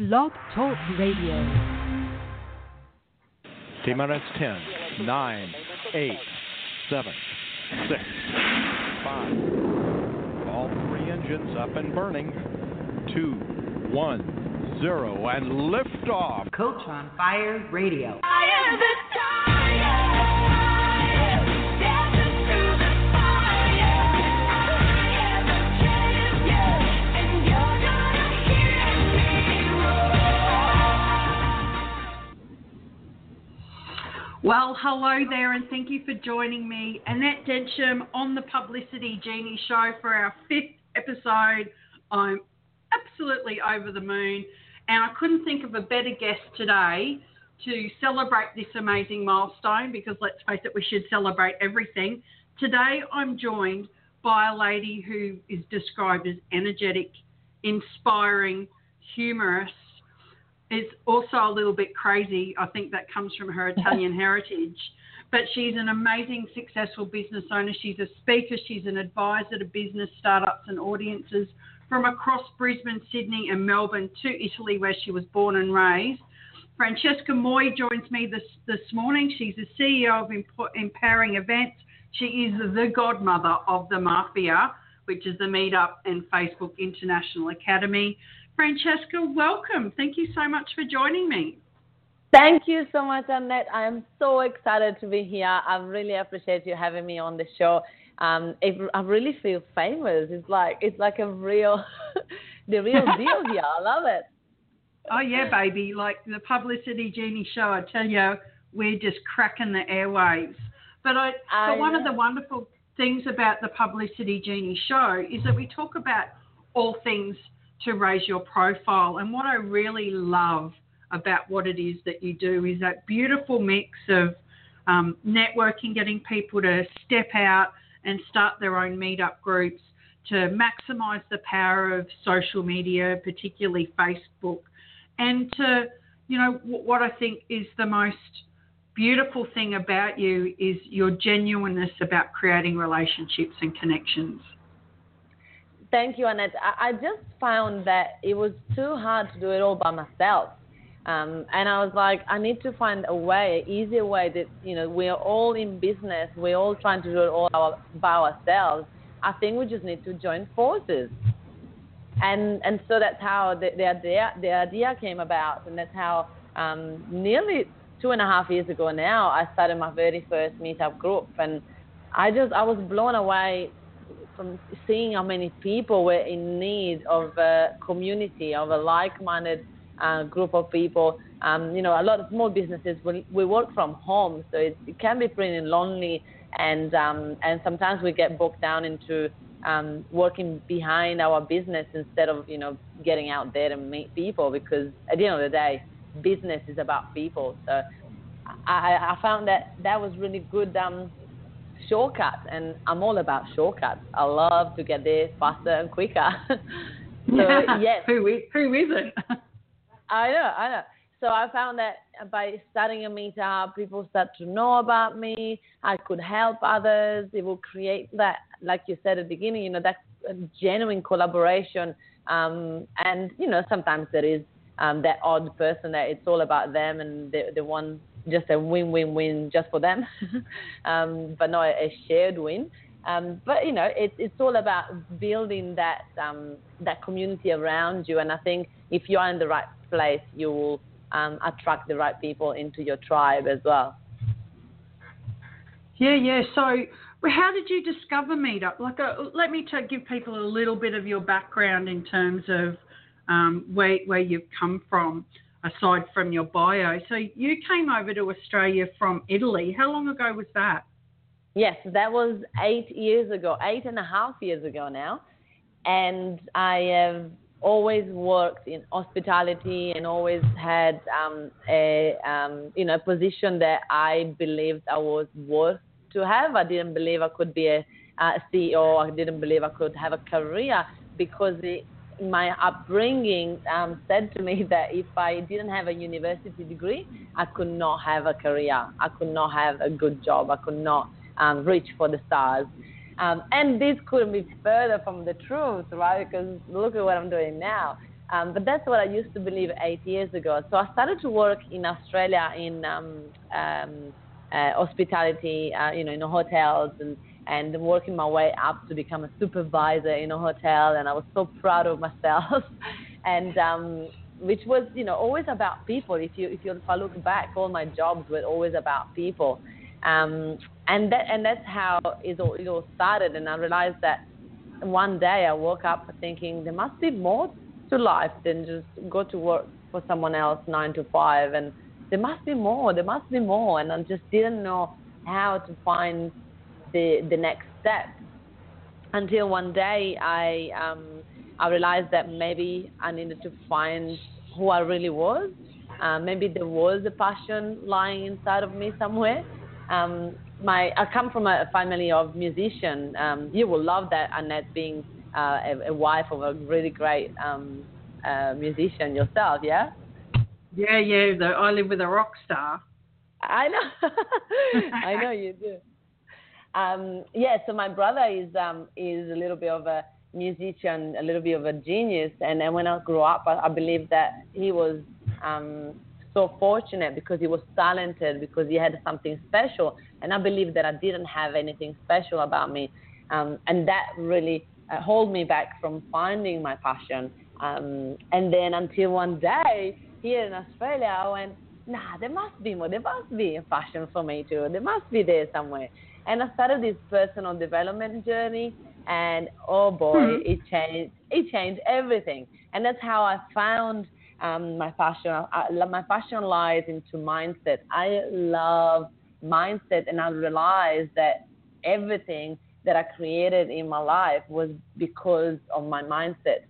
Blog Talk Radio. T-minus 10, 9, 8, 7, 6, 5. All three engines up and burning. 2, 1, 0, and liftoff. Coach on Fire Radio. I am the tiger. Well, hello there, and thank you for joining me, Annette Densham, on the Publicity Genie Show for our 5th episode. I'm absolutely over the moon, and I couldn't think of a better guest today to celebrate this amazing milestone, because let's face it, we should celebrate everything. Today I'm joined by a lady who is described as energetic, inspiring, humorous, is also a little bit crazy. I think that comes from her Italian heritage. But she's an amazing, successful business owner. She's a speaker. She's an advisor to business startups and audiences from across Brisbane, Sydney and Melbourne to Italy, where she was born and raised. Francesca Moy joins me this morning. She's the CEO of Empowering Events. She is the godmother of the Mafia, which is the Meetup and Facebook International Academy. Francesca, welcome. Thank you so much for joining me. Thank you so much, Annette. I am so excited to be here. I really appreciate you having me on the show. I really feel famous. It's like a real, the real deal here. I love it. Oh, yeah, baby. Like the Publicity Genie Show, I tell you, we're just cracking the airwaves. But one of the wonderful things about the Publicity Genie Show is that we talk about all things to raise your profile. And what I really love about what it is that you do is that beautiful mix of networking, getting people to step out and start their own meetup groups, to maximise the power of social media, particularly Facebook, and to, what I think is the most beautiful thing about you is your genuineness about creating relationships and connections. Thank you, Annette. I just found that it was too hard to do it all by myself. And I was like, I need to find a way, an easier way that, we're all in business. We're all trying to do it all by ourselves. I think we just need to join forces. And so that's how the idea came about. And that's how nearly 2.5 years ago now, I started my very first meetup group. And I was blown away from seeing how many people were in need of a community, of a like-minded group of people. A lot of small businesses, we work from home, so it can be pretty lonely, and sometimes we get bogged down into working behind our business instead of, getting out there to meet people, because at the end of the day, business is about people. So I found that was really good shortcut, and I'm all about shortcuts. I love to get there faster and quicker. Yes. Who isn't? I know. So I found that by starting a meetup, people start to know about me. I could help others. It will create that, like you said at the beginning, that genuine collaboration. And, sometimes there is that odd person that it's all about them and the one, just a win-win-win just for them, but not a shared win. But, it's all about building that community around you. And I think if you are in the right place, you will attract the right people into your tribe as well. Yeah. So how did you discover Meetup? Let me give people a little bit of your background in terms of where you've come from, aside from your bio. So you came over to Australia from Italy. How long ago was that? Yes, that was 8 years ago, 8.5 years ago now. And I have always worked in hospitality and always had a position that I believed I was worth to have. I didn't believe I could be a CEO. I didn't believe I could have a career, because my upbringing said to me that if I didn't have a university degree, I could not have a career. I could not have a good job. I could not reach for the stars. And this couldn't be further from the truth, right? Because look at what I'm doing now. But that's what I used to believe 8 years ago. So I started to work in Australia in hospitality, in hotels and working my way up to become a supervisor in a hotel. And I was so proud of myself. And which was, always about people. If I look back, all my jobs were always about people. And that's how it all started. And I realized that one day I woke up thinking there must be more to life than just go to work for someone else 9 to 5, and there must be more, and I just didn't know how to find the next step until one day I realized that maybe I needed to find who I really was. Maybe there was a passion lying inside of me somewhere. I come from a family of musicians. You will love that, Annette, being a wife of a really great musician yourself, yeah? Yeah. I live with a rock star. I know. I know you do. So my brother is a little bit of a musician, a little bit of a genius. And then when I grew up, I believe that he was so fortunate because he was talented, because he had something special. And I believe that I didn't have anything special about me. And that really hold me back from finding my passion. And then until one day here in Australia, I went, there must be more. There must be a passion for me too. There must be there somewhere. And I started this personal development journey, and oh boy, it changed everything. And that's how I found my passion. My passion lies into mindset. I love mindset, and I realized that everything that I created in my life was because of my mindset.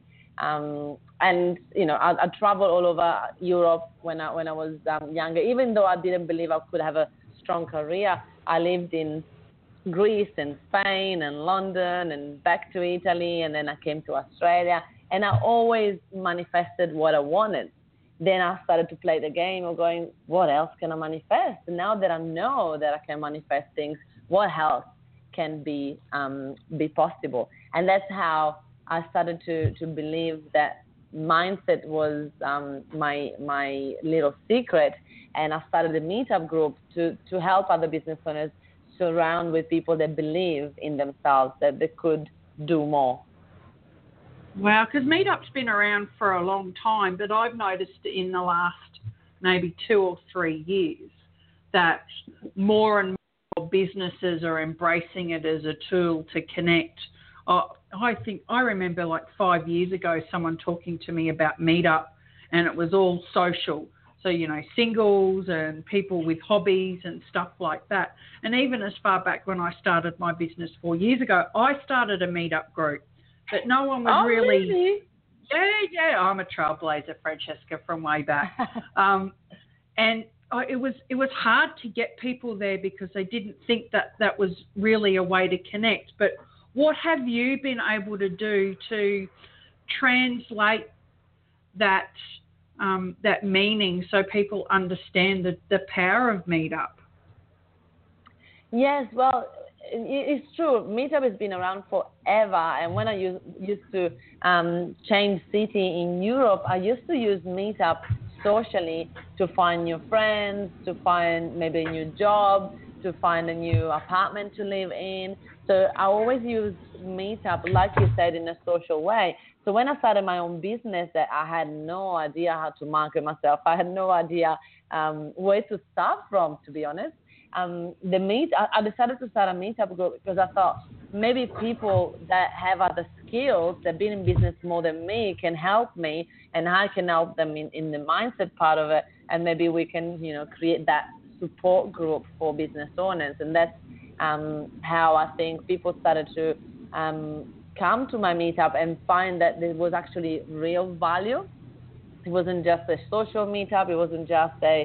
I traveled all over Europe when I was younger. Even though I didn't believe I could have a strong career, I lived in Greece and Spain and London and back to Italy, and then I came to Australia, and I always manifested what I wanted. Then I started to play the game of going, what else can I manifest? And now that I know that I can manifest things, what else can be possible? And that's how I started to believe that mindset was my little secret. And I started a meetup group to help other business owners surround with people that believe in themselves, that they could do more. Wow, because Meetup's been around for a long time, but I've noticed in the last maybe 2 or 3 years that more and more businesses are embracing it as a tool to connect. I remember like 5 years ago someone talking to me about Meetup, and it was all social. So, singles and people with hobbies and stuff like that. And even as far back when I started my business 4 years ago, I started a Meetup group. But no one was really. Yeah. I'm a trailblazer, Francesca, from way back. It was hard to get people there because they didn't think that was really a way to connect. But what have you been able to do to translate that meaning so people understand the power of Meetup? Yes, well, it's true. Meetup has been around forever. And when I used to change city in Europe, I used to use Meetup socially to find new friends, to find maybe a new job, to find a new apartment to live in. So I always use Meetup, like you said, in a social way. So when I started my own business, that I had no idea how to market myself. I had no idea where to start from, to be honest. I decided to start a Meetup group because I thought maybe people that have other skills, that have been in business more than me, can help me, and I can help them in the mindset part of it, and maybe we can, create that support group for business owners. And that's how I think people started to come to my Meetup and find that there was actually real value. It wasn't just a social Meetup. It wasn't just a,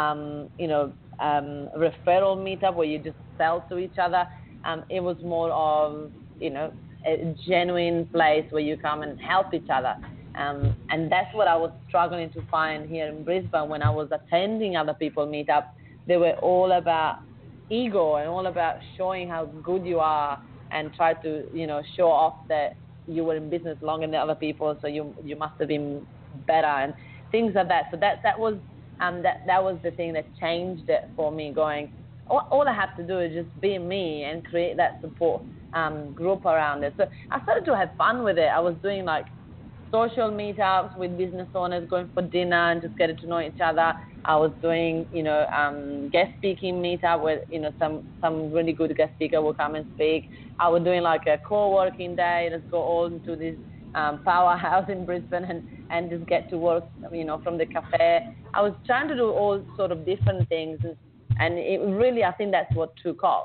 referral Meetup where you just sell to each other. It was more of, a genuine place where you come and help each other. And that's what I was struggling to find here in Brisbane when I was attending other people Meetup. They were all about ego and all about showing how good you are and try to, show off that you were in business longer than other people, so you must have been better and things like that. So that was the thing that changed it for me, going, all I have to do is just be me and create that support group around it. So I started to have fun with it. I was doing like social meetups with business owners, going for dinner and just getting to know each other. I was doing, guest speaking meetup where, some really good guest speaker will come and speak. I was doing like a co-working day. Let's go all into this powerhouse in Brisbane and just get to work, from the cafe. I was trying to do all sort of different things. And it really, I think that's what took off.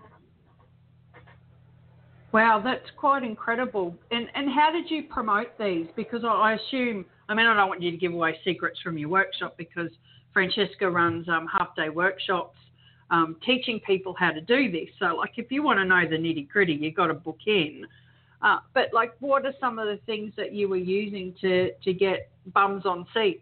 Wow, that's quite incredible. And how did you promote these? Because I assume, I don't want you to give away secrets from your workshop, because Francesca runs half-day workshops teaching people how to do this. So, like, if you want to know the nitty-gritty, you've got to book in. But, like, what are some of the things that you were using to get bums on seats?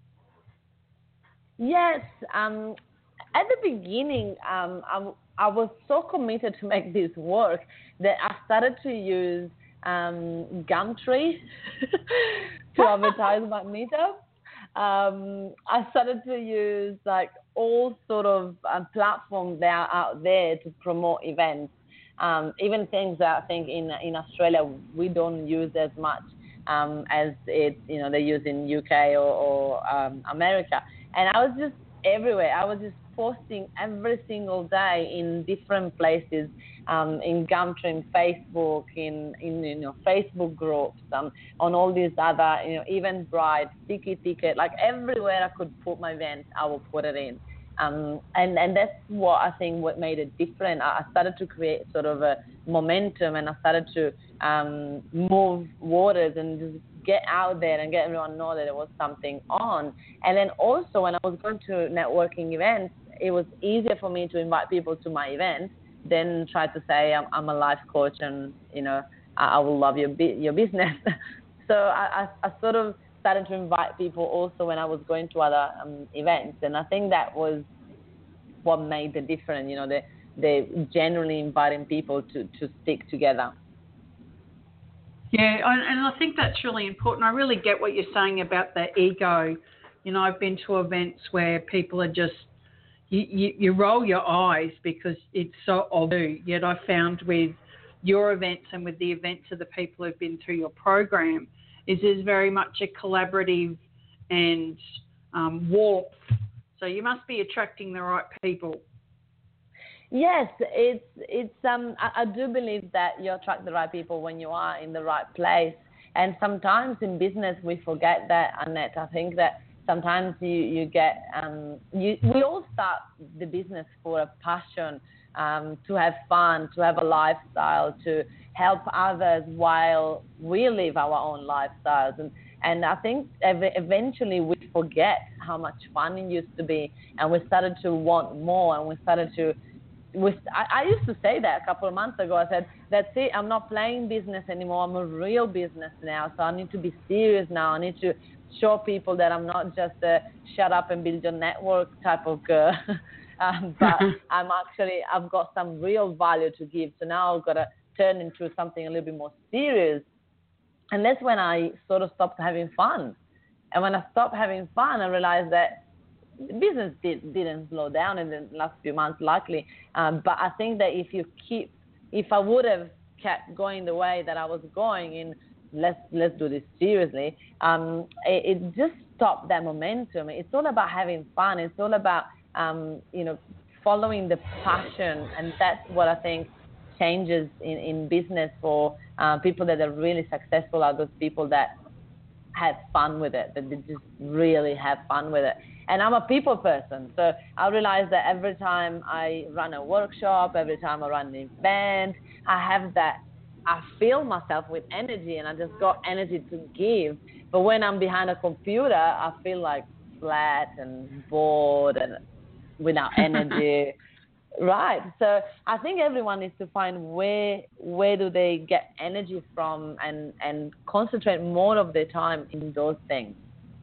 Yes. At the beginning, I was so committed to make this work that I started to use Gumtree to advertise my meetup. I started to use like all sort of platforms that are out there to promote events, even things that I think in Australia we don't use as much as they use in UK or America. And I was just everywhere. I was just posting every single day in different places, in Gumtree, in Facebook, in Facebook groups, on all these other, Eventbrite, Sticky Ticket, like everywhere I could put my event, I will put it in. And that's what I think what made it different. I started to create sort of a momentum, and I started to move waters and just get out there and get everyone know that there was something on. And then also when I was going to networking events, it was easier for me to invite people to my event than try to say I'm a life coach and, I will love your business. So I sort of started to invite people also when I was going to other events. And I think that was what made the difference, they generally inviting people to stick together. Yeah, and I think that's really important. I really get what you're saying about the ego. I've been to events where people are just, you roll your eyes because it's so obvious. Yet I found with your events and with the events of the people who've been through your program is very much a collaborative and warmth. So you must be attracting the right people. Yes, it's I do believe that you attract the right people when you are in the right place. And sometimes in business we forget that, Annette. I think that sometimes you get we all start the business for a passion, to have fun, to have a lifestyle, to help others while we live our own lifestyles. And I think eventually we forget how much fun it used to be, and we started to want more, and we started to. I used to say that a couple of months ago. I said, that's it, I'm not playing business anymore. I'm a real business now. So I need to be serious now. I need to show people that I'm not just a shut up and build your network type of girl. But I've got some real value to give. So now I've got to turn into something a little bit more serious. And that's when I sort of stopped having fun. And when I stopped having fun, I realized that business didn't slow down in the last few months, luckily. But I think that if I would have kept going the way that I was going in, let's do this seriously, it just stopped that momentum. It's all about having fun. It's all about, following the passion. And that's what I think changes in business for people that are really successful are those people that have fun with it, that they just really have fun with it. And I'm a people person, so I realize that every time I run a workshop, every time I run an event, I fill myself with energy, and I just got energy to give. But when I'm behind a computer, I feel like flat and bored and without energy. Right. So I think everyone needs to find where do they get energy from and concentrate more of their time in those things.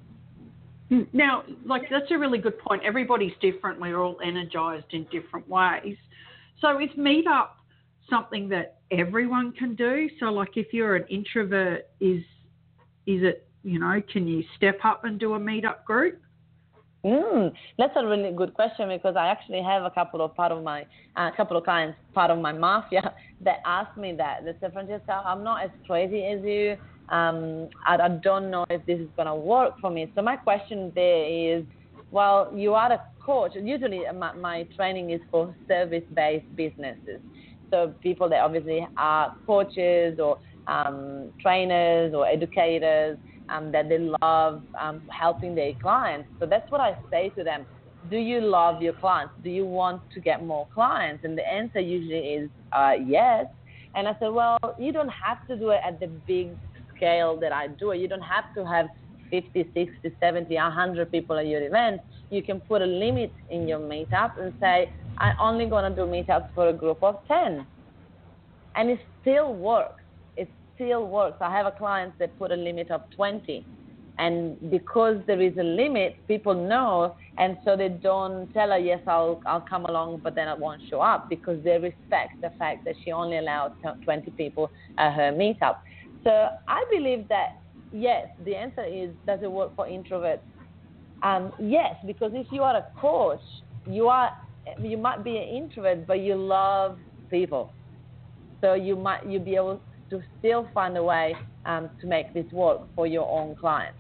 Now, that's a really good point. Everybody's different. We're all energized in different ways. So is Meetup something that everyone can do? So, if you're an introvert, is it can you step up and do a meetup group? That's a really good question, because I actually have a couple of clients, part of my mafia, that ask me that. They say, Francesca, I'm not as crazy as you. I don't know if this is going to work for me. So my question there is, well, you are a coach. Usually my training is for service-based businesses. So people that obviously are coaches or trainers or educators, that they love helping their clients. So that's what I say to them. Do you love your clients? Do you want to get more clients? And the answer usually is yes. And I said, well, you don't have to do it at the big scale that I do it. You don't have to have 50, 60, 70, 100 people at your event. You can put a limit in your meetup and say, I'm only going to do meetups for a group of 10. And it still works. I have a client that put a limit of 20. And because there is a limit, people know, and so they don't tell her, yes, I'll come along, but then I won't show up, because they respect the fact that she only allowed 20 people at her meetup. So I believe that, yes, the answer is, does it work for introverts? Yes, because if you are a coach, you might be an introvert, but you love people. So you'll be able to still find a way to make this work for your own clients.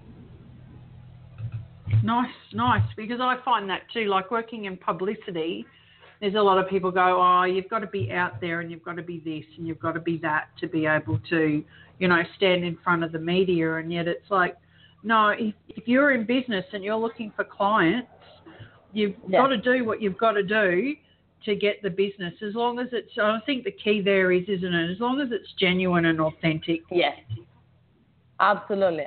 Nice, because I find that too, like working in publicity, there's a lot of people go, oh, you've got to be out there and you've got to be this and you've got to be that to be able to, stand in front of the media. And yet it's like, no, if you're in business and you're looking for clients, you've got to do what you've got to do to get the business, as long as it's, I think the key there is, isn't it, as long as it's genuine and authentic. Yes, absolutely.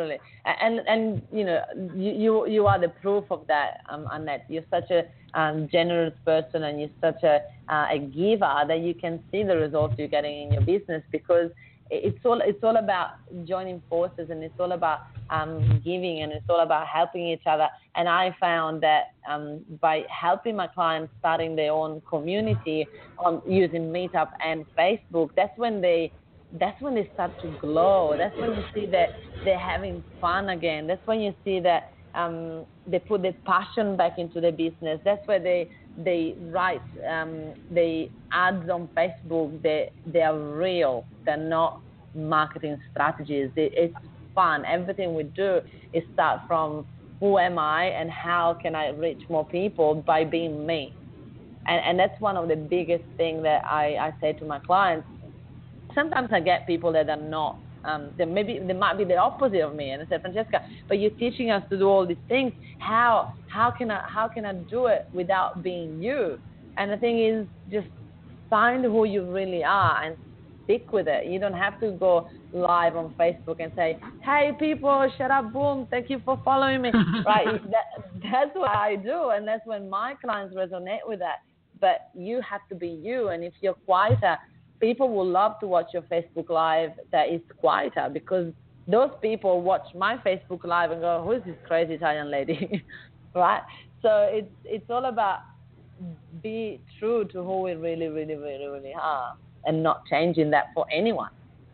And you are the proof of that, Annette. You're such a generous person, and you're such a giver, that you can see the results you're getting in your business, because it's all about joining forces, and it's all about giving, and it's all about helping each other. And I found that by helping my clients starting their own community on using Meetup and Facebook, that's when they start to glow. That's when you see that they're having fun again. That's when you see that they put their passion back into their business. That's where they write the ads on Facebook. They are real. They're not marketing strategies. It's fun. Everything we do is start from who am I and how can I reach more people by being me. And that's one of the biggest things that I say to my clients. Sometimes I get people that are not, they might be the opposite of me, and I say, Francesca, but you're teaching us to do all these things. How can I do it without being you? And the thing is, just find who you really are and stick with it. You don't have to go live on Facebook and say, hey people, shut up, boom, thank you for following me. Right? That's what I do, and that's when my clients resonate with that. But you have to be you, and if you're quieter, people will love to watch your Facebook Live that is quieter, because those people watch my Facebook Live and go, who is this crazy Italian lady? Right? So it's all about be true to who we really, really, really, really are, and not changing that for anyone.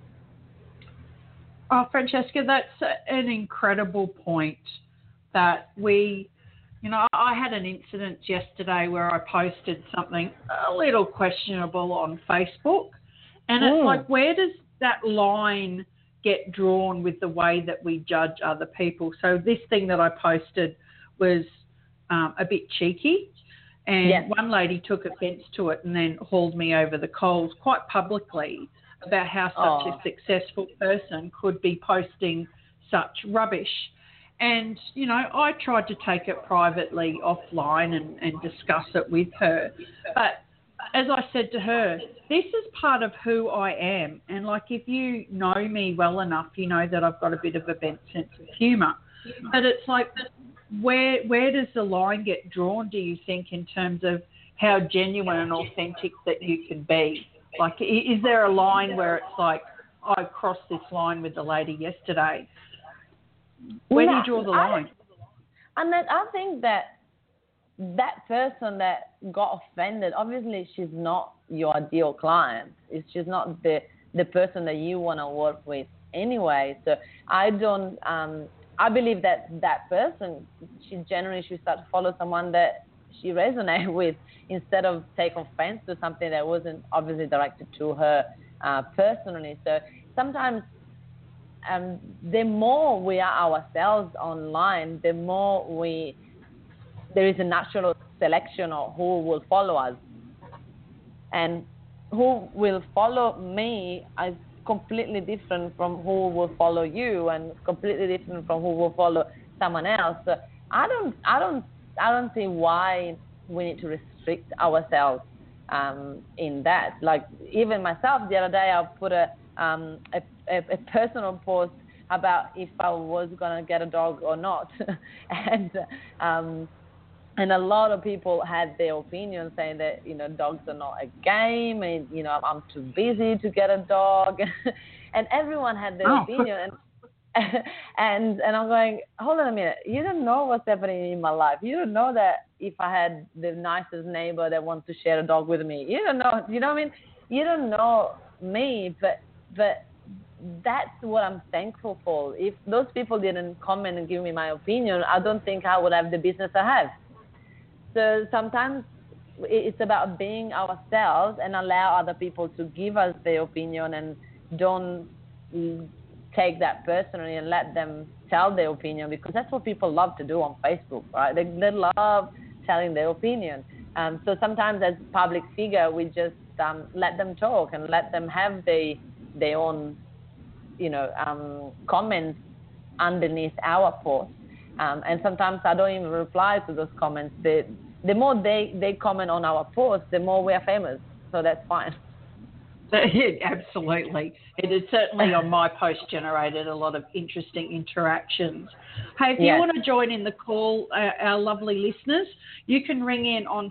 Oh, Francesca, that's an incredible point that I had an incident yesterday where I posted something a little questionable on Facebook, and it's like, where does that line get drawn with the way that we judge other people? So this thing that I posted was a bit cheeky, and one lady took offence to it and then hauled me over the coals quite publicly about how such a successful person could be posting such rubbish. And, I tried to take it privately offline and discuss it with her. But as I said to her, this is part of who I am. And, if you know me well enough, you know that I've got a bit of a bent sense of humour. But it's like, where does the line get drawn, do you think, in terms of how genuine and authentic that you can be? Is there a line where it's like, I crossed this line with the lady yesterday? Where do you draw the line? I think that person that got offended, obviously she's not your ideal client. She's not the person that you want to work with anyway. So I don't. I believe that person, she generally should start to follow someone that she resonates with instead of take offense to something that wasn't obviously directed to her personally. So sometimes the more we are ourselves online, the more there is a natural selection of who will follow us. And who will follow me is completely different from who will follow you, and completely different from who will follow someone else. So I don't see why we need to restrict ourselves in that. Like even myself, the other day I put a personal post about if I was gonna get a dog or not, and a lot of people had their opinion saying that, dogs are not a game, and, I'm too busy to get a dog. And everyone had their opinion. And I'm going, hold on a minute. You don't know what's happening in my life. You don't know that if I had the nicest neighbor that wants to share a dog with me. You don't know, you know what I mean? You don't know me, but that's what I'm thankful for. If those people didn't comment and give me my opinion, I don't think I would have the business I have. So sometimes it's about being ourselves and allow other people to give us their opinion, and don't take that personally and let them tell their opinion, because that's what people love to do on Facebook, right? They love telling their opinion. So sometimes as public figure, we just let them talk and let them have their own, comments underneath our posts. And sometimes I don't even reply to those comments. The more they comment on our posts, the more we are famous. So that's fine. Absolutely. It is certainly on my post generated a lot of interesting interactions. Hey, if you want to join in the call, our lovely listeners, you can ring in on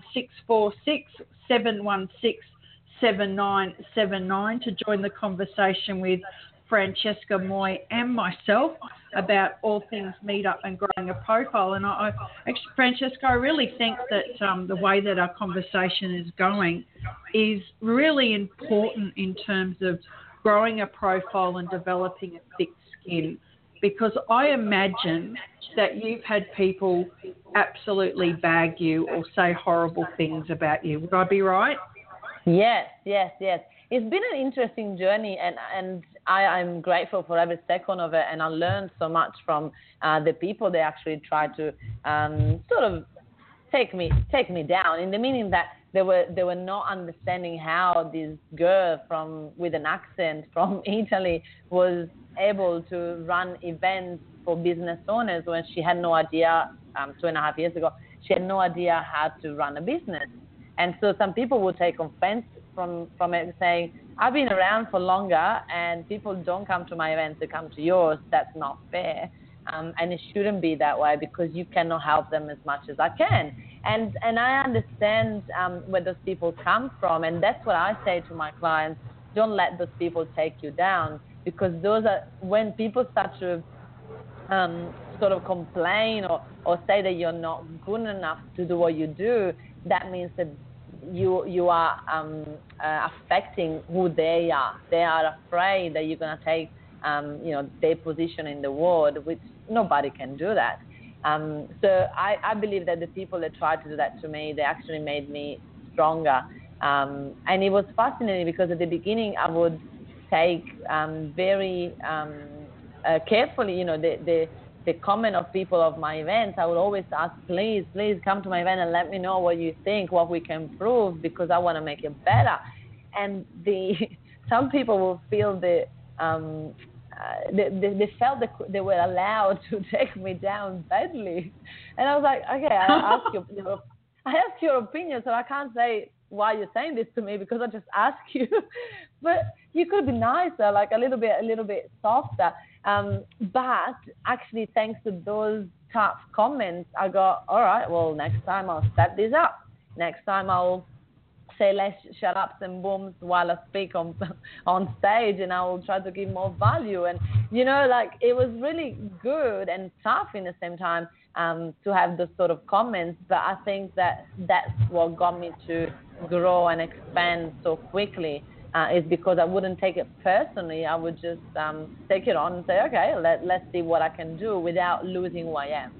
646-716-7979 to join the conversation with Francesca Moy and myself about all things Meetup and growing a profile. And actually, Francesca, I really think that the way that our conversation is going is really important in terms of growing a profile and developing a thick skin, because I imagine that you've had people absolutely bag you or say horrible things about you. Would I be right? Yes. It's been an interesting journey, and I'm grateful for every second of it, and I learned so much from the people that actually tried to sort of take me down, in the meaning that they were not understanding how this girl with an accent from Italy was able to run events for business owners when she had no idea 2.5 years ago. She had no idea how to run a business. And so some people would take offense from it, saying, I've been around for longer and people don't come to my events, they come to yours. That's not fair. And it shouldn't be that way, because you cannot help them as much as I can. And I understand where those people come from. And that's what I say to my clients. Don't let those people take you down, because those are when people start to sort of complain or say that you're not good enough to do what you do, that means that you are affecting who they are. They are afraid that you're going to take their position in the world, which nobody can do that. So I believe that the people that tried to do that to me, they actually made me stronger. And it was fascinating, because at the beginning I would take very carefully, the comment of people of my events. I would always ask, please come to my event and let me know what you think, what we can improve, because I want to make it better. And some people will feel they felt that they were allowed to take me down badly. And I was like, okay, I ask your opinion, so I can't say why you're saying this to me, because I just ask you. But you could be nicer, like a little bit softer. But actually, thanks to those tough comments, I go, all right, well, next time I'll step this up. Next time I'll say less shut-ups and booms while I speak on stage, and I will try to give more value. And, it was really good and tough in the same time to have those sort of comments. But I think that that's what got me to grow and expand so quickly. is because I wouldn't take it personally. I would just take it on and say, okay, let's see what I can do without losing who I am.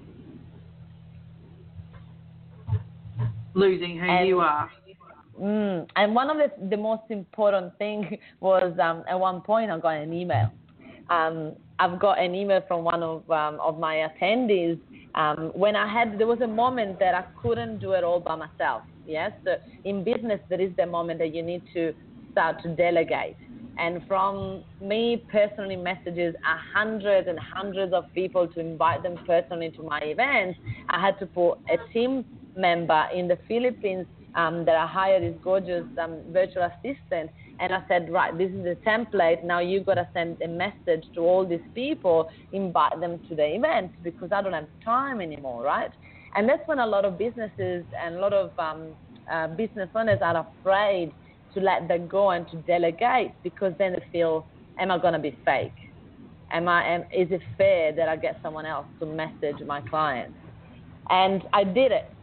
Losing who you are. And one of the most important thing was at one point I got an email. I've got an email from one of my attendees when there was a moment that I couldn't do it all by myself. Yes, so in business there is the moment that you need to start to delegate. And from me personally messages hundreds and hundreds of people to invite them personally to my events, I had to put a team member in the Philippines that I hired, this gorgeous virtual assistant. And I said, right, this is the template. Now you got to send a message to all these people, invite them to the event because I don't have time anymore, right? And that's when a lot of businesses and a lot of business owners are afraid to let that go and to delegate because then they feel, am I going to be fake? Is it fair that I get someone else to message my clients? And I did it.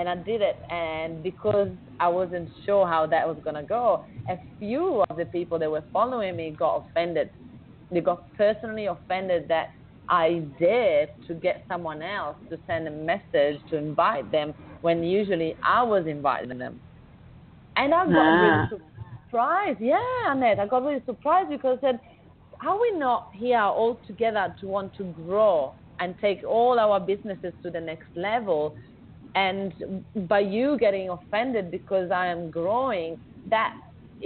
And because I wasn't sure how that was going to go, a few of the people that were following me got offended. They got personally offended that I dared to get someone else to send a message to invite them when usually I was inviting them. And I got really surprised. Yeah, Annette, I got really surprised because I said, are we not here all together to want to grow and take all our businesses to the next level? And by you getting offended because I am growing, that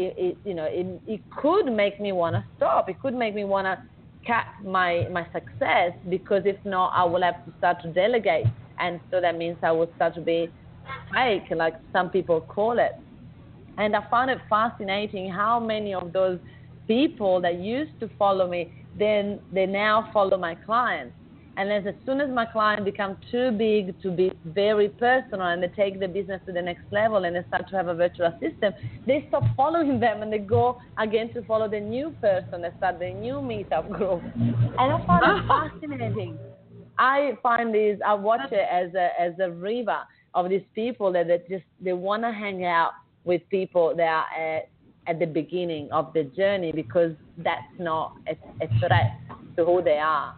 it could make me want to stop. It could make me want to cap my success because if not, I will have to start to delegate. And so that means I will start to be fake, like some people call it. And I found it fascinating how many of those people that used to follow me, then they now follow my clients. And as soon as my client becomes too big to be very personal and they take the business to the next level and they start to have a virtual assistant, they stop following them and they go again to follow the new person. They start the new meetup group. And I find it fascinating. I watch it as a river of these people that they want to hang out with people that are at the beginning of the journey because that's not a threat to who they are.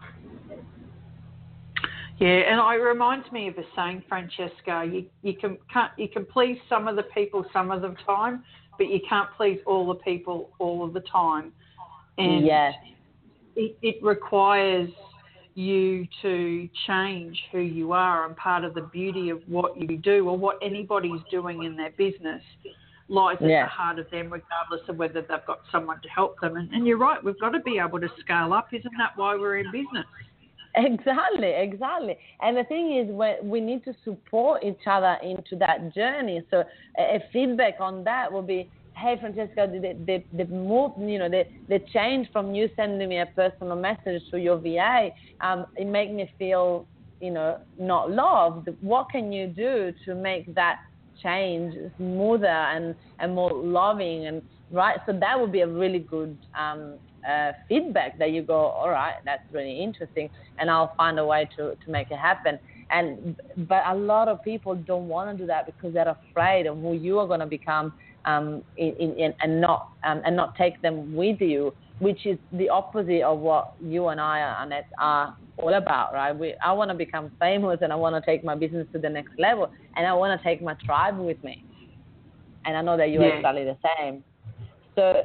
Yeah, and it reminds me of a saying, Francesca. You can please some of the people some of the time, but you can't please all the people all of the time. And yes. It requires you to change who you are, and part of the beauty of what you do or what anybody's doing in their business lies at the heart of them, regardless of whether they've got someone to help them. And you're right, we've got to be able to scale up. Isn't that why we're in business? Exactly. And the thing is, we need to support each other into that journey. So a feedback on that will be, hey, Francesca, the move, the change from you sending me a personal message to your VA, it made me feel, not loved. What can you do to make that change smoother and more loving? And right, so that would be a really good feedback that you go, all right, that's really interesting, and I'll find a way to make it happen. But a lot of people don't want to do that because they're afraid of who you are going to become, and not take them with you, which is the opposite of what you and I, Annette, are all about, right? I want to become famous, and I want to take my business to the next level, and I want to take my tribe with me. And I know that you are exactly the same. So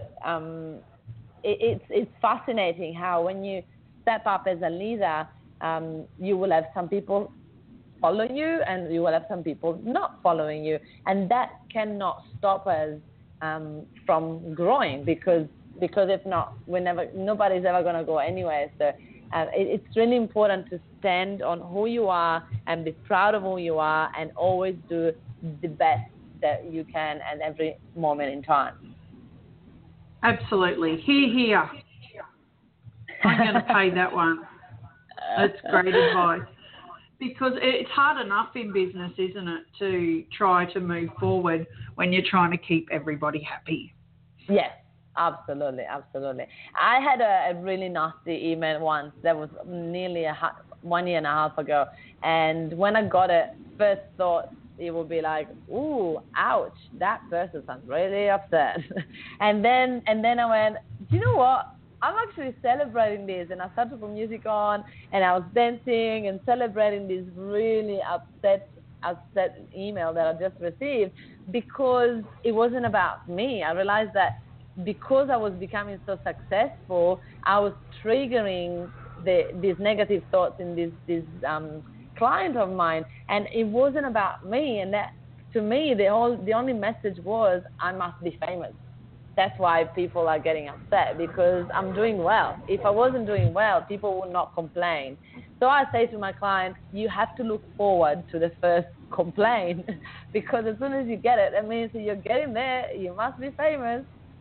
it's fascinating how when you step up as a leader, you will have some people follow you and you will have some people not following you. And that cannot stop us from growing because if not, nobody's ever going to go anywhere. So it's really important to stand on who you are and be proud of who you are and always do the best that you can at every moment in time. Absolutely. Here. I'm going to pay that one. That's great advice. Because it's hard enough in business, isn't it, to try to move forward when you're trying to keep everybody happy? Yes, absolutely. I had a really nasty email once that was nearly 1 year and a half ago. And when I got it, first thought, it will be like, ooh, ouch, that person sounds really upset. and then I went, do you know what? I'm actually celebrating this. And I started to put music on, and I was dancing and celebrating this really upset email that I just received, because it wasn't about me. I realized that because I was becoming so successful, I was triggering these negative thoughts in this client of mine, and it wasn't about me. And that, to me, the only message was, I must be famous. That's why people are getting upset, because I'm doing well. If I wasn't doing well, people would not complain. So I say to my clients, you have to look forward to the first complaint, because as soon as you get it, that means that you're getting there. You must be famous.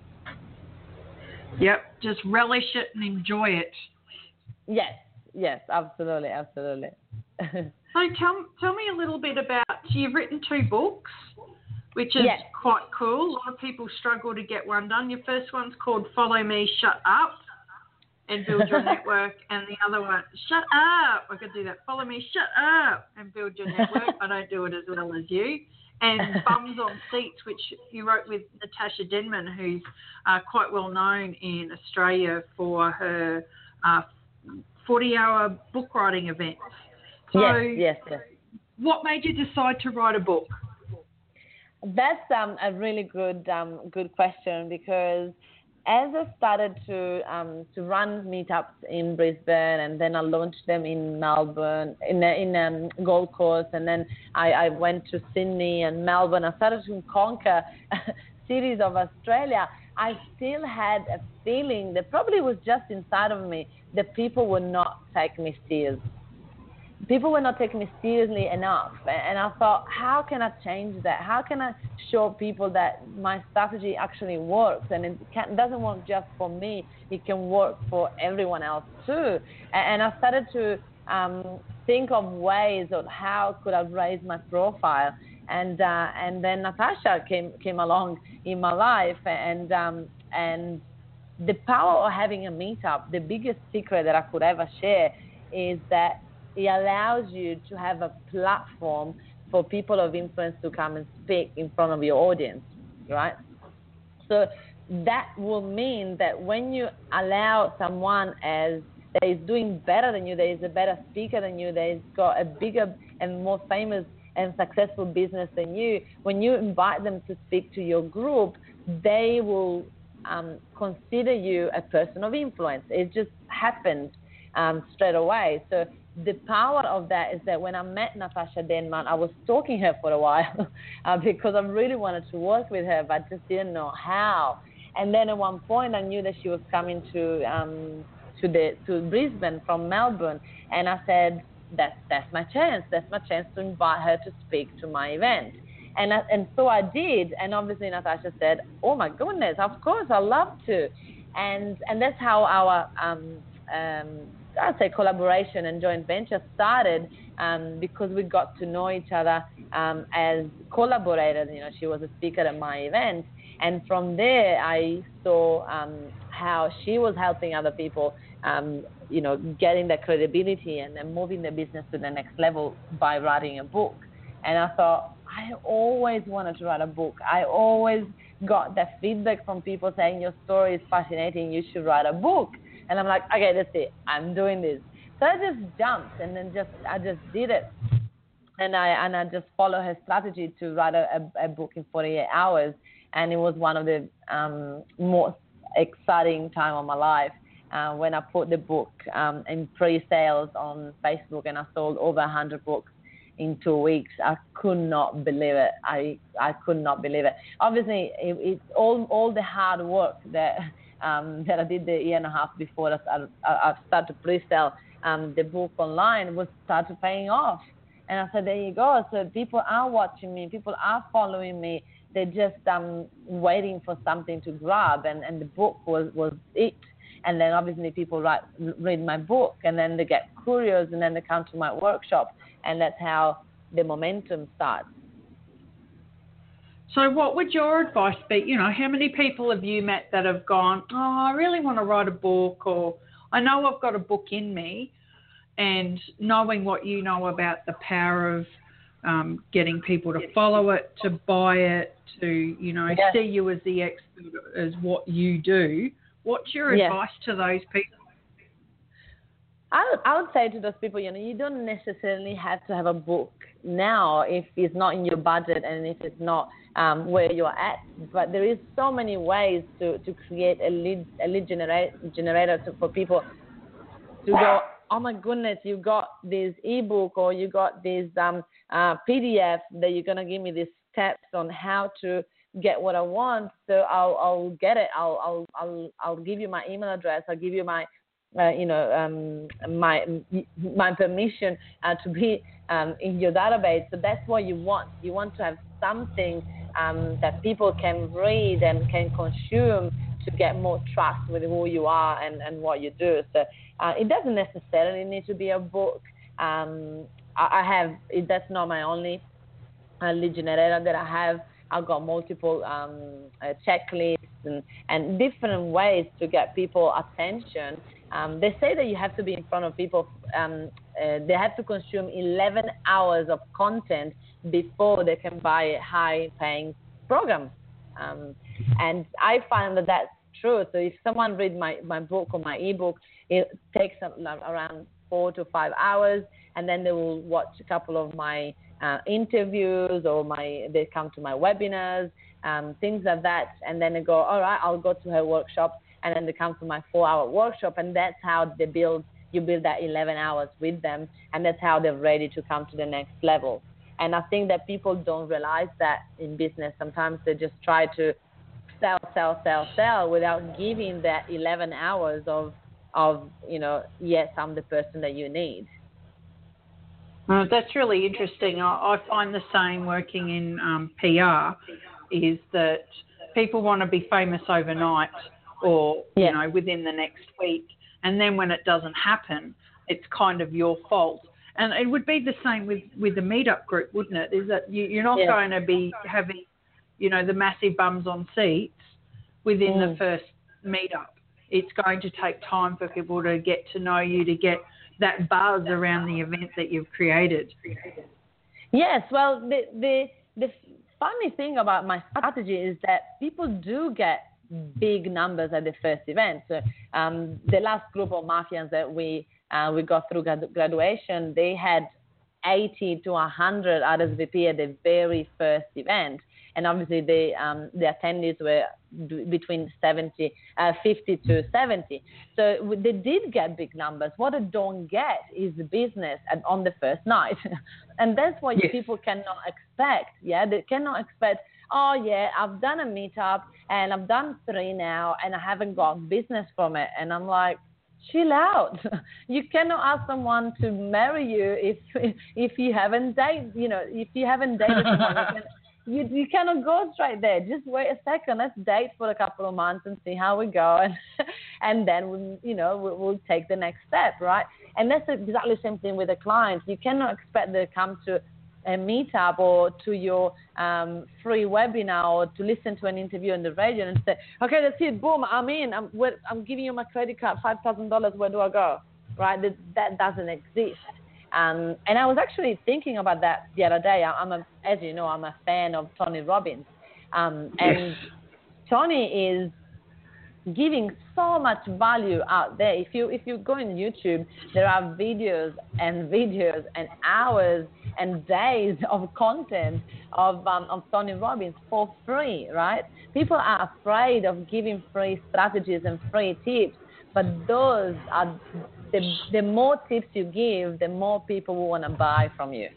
Yep, just relish it and enjoy it. Yes, absolutely. So tell me a little bit about, you've written 2 books, which is quite cool. A lot of people struggle to get one done. Your first one's called Follow Me, Shut Up, and Build Your Network. And the other one, Shut Up. I could do that. Follow Me, Shut Up, and Build Your Network. I don't do it as well as you. And Bums on Seats, which you wrote with Natasha Denman, who's quite well known in Australia for her 40-hour book writing events. So yes. What made you decide to write a book? That's a really good question, because as I started to run meetups in Brisbane, and then I launched them in Melbourne, in Gold Coast, and then I went to Sydney and Melbourne. I started to conquer cities of Australia. I still had a feeling that probably was just inside of me that people would not take me seriously. People were not taking me seriously enough. And I thought, how can I change that? How can I show people that my strategy actually works? And it doesn't work just for me. It can work for everyone else too. And I started to think of ways of how could I raise my profile. And then Natasha came along in my life. And the power of having a meetup, the biggest secret that I could ever share is that it allows you to have a platform for people of influence to come and speak in front of your audience, right? So that will mean that when you allow someone that is doing better than you, that is a better speaker than you, that has got a bigger and more famous and successful business than you, when you invite them to speak to your group, they will consider you a person of influence. It just happened straight away. So the power of that is that when I met Natasha Denman, I was stalking her for a while because I really wanted to work with her, but just didn't know how. And then at one point, I knew that she was coming to Brisbane from Melbourne, and I said, "That's my chance. That's my chance to invite her to speak to my event." And so I did. And obviously, Natasha said, "Oh my goodness, of course, I'd love to." And that's how our I'd say collaboration and joint venture started, because we got to know each other as collaborators. You know, she was a speaker at my event, and from there I saw how she was helping other people, getting the credibility and then moving the business to the next level by writing a book. And I thought, I always wanted to write a book. I always got that feedback from people saying, your story is fascinating, you should write a book. And I'm like, okay, that's it. I'm doing this. So I just jumped, and then I just did it. And I just followed her strategy to write a book in 48 hours. And it was one of the most exciting time of my life when I put the book in pre-sales on Facebook, and I sold over 100 books in 2 weeks. I could not believe it. I could not believe it. Obviously, it's all the hard work that I did the year and a half before I started to pre-sell the book online was started paying off. And I said, there you go. So people are watching me. People are following me. They're just waiting for something to grab. And the book was it. And then obviously people read my book, and then they get curious, and then they come to my workshop. And that's how the momentum starts. So what would your advice be? You know, how many people have you met that have gone, I really want to write a book, or I know I've got a book in me, and knowing what you know about the power of getting people to follow it, to buy it, to, you know, Yes. see you as the expert as what you do. What's your Yes. advice to those people? I would say to those people, you know, you don't necessarily have to have a book now if it's not in your budget and if it's not where you're at. But there is so many ways to create a lead generator for people to go, oh my goodness, you got this ebook or you got this PDF that you're gonna give me these steps on how to get what I want. So I'll get it. I'll give you my email address. I'll give you my my permission to be in your database. So that's what you want. You want to have something that people can read and can consume to get more trust with who you are and what you do. So it doesn't necessarily need to be a book. That's not my only lead generator that I have. I've got multiple checklists and different ways to get people attention. They say that you have to be in front of people. They have to consume 11 hours of content before they can buy a high-paying program. And I find that that's true. So if someone reads my book or my ebook, it takes around 4 to 5 hours, and then they will watch a couple of my interviews or they come to my webinars, things like that, and then they go, all right, I'll go to her workshop, and then they come to my 4-hour workshop, and that's how you build that 11 hours with them, and that's how they're ready to come to the next level. And I think that people don't realize that in business. Sometimes they just try to sell without giving that 11 hours of yes, I'm the person that you need. That's really interesting. I find the same working in PR is that people want to be famous overnight or, you know, within the next week. And then when it doesn't happen, it's kind of your fault. And it would be the same with the meetup group, wouldn't it? Is that you're not going to be having, you know, the massive bums on seats within the first meetup. It's going to take time for people to get to know you, to get that buzz around the event that you've created. Yes, well, the funny thing about my strategy is that people do get big numbers at the first event. So the last group of Mafians that we got through graduation, they had 80 to 100 RSVP at the very first event. And obviously the attendees were between 50 to 70. So they did get big numbers. What they don't get is the business on the first night. And that's what people cannot expect. Yeah, they cannot expect, oh, yeah, I've done a meetup and I've done 3 now and I haven't got business from it. And I'm like, chill out. You cannot ask someone to marry you if you haven't dated, if you haven't dated someone. You cannot go straight there. Just wait a second. Let's date for a couple of months and see how we go, and then we'll take the next step, right? And that's exactly the same thing with the clients. You cannot expect them to come to a meetup or to your free webinar or to listen to an interview on the radio and say, okay, that's it, boom, I'm in. I'm giving you my credit card, $5,000. Where do I go? Right? That doesn't exist. And I was actually thinking about that the other day. As you know, I'm a fan of Tony Robbins. And Tony is giving so much value out there. If you go on YouTube, there are videos and hours and days of content of Tony Robbins for free, right? People are afraid of giving free strategies and free tips, but those are the more tips you give, the more people will want to buy from you.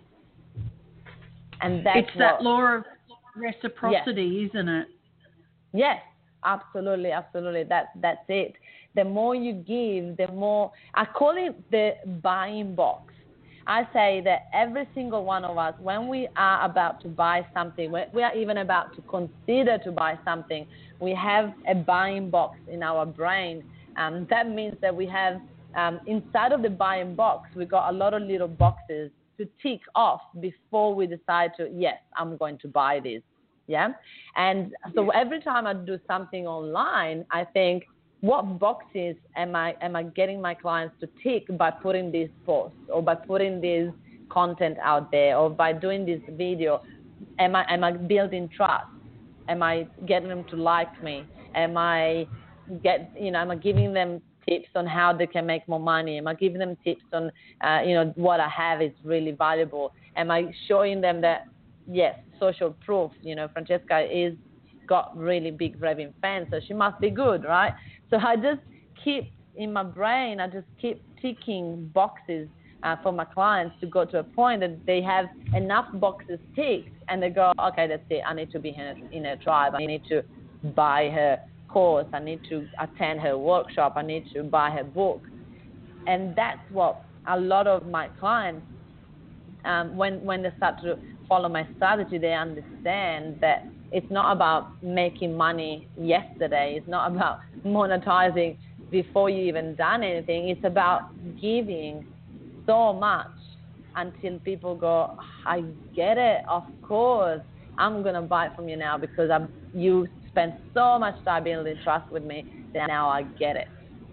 And that's that law of reciprocity, isn't it? Yes, absolutely. That's it. The more you give, the more, I call it the buying box. I say that every single one of us, when we are about to buy something, when we are even about to consider to buy something, we have a buying box in our brain. That means that we have, inside of the buying box, we got a lot of little boxes to tick off before we decide to, yes, I'm going to buy this. Yeah. And so every time I do something online, I think, what boxes am I getting my clients to tick by putting these posts or by putting these content out there, or by doing this video, am I building trust? Am I getting them to like me? Am I giving them tips on how they can make more money? Am I giving them tips on, what I have is really valuable? Am I showing them that, yes, social proof, Francesca is got really big raving fans, so she must be good, right? So I just keep in my brain, I just keep ticking boxes for my clients to go to a point that they have enough boxes ticked, and they go, okay, that's it. I need to be in her tribe. I need to buy her course. I need to attend her workshop. I need to buy her book. And that's what a lot of my clients, when they start to follow my strategy, they understand that it's not about making money yesterday. It's not about monetizing before you even done anything. It's about giving so much until people go, I get it, of course. I'm going to buy from you now because you spent so much time building trust with me that now I get it.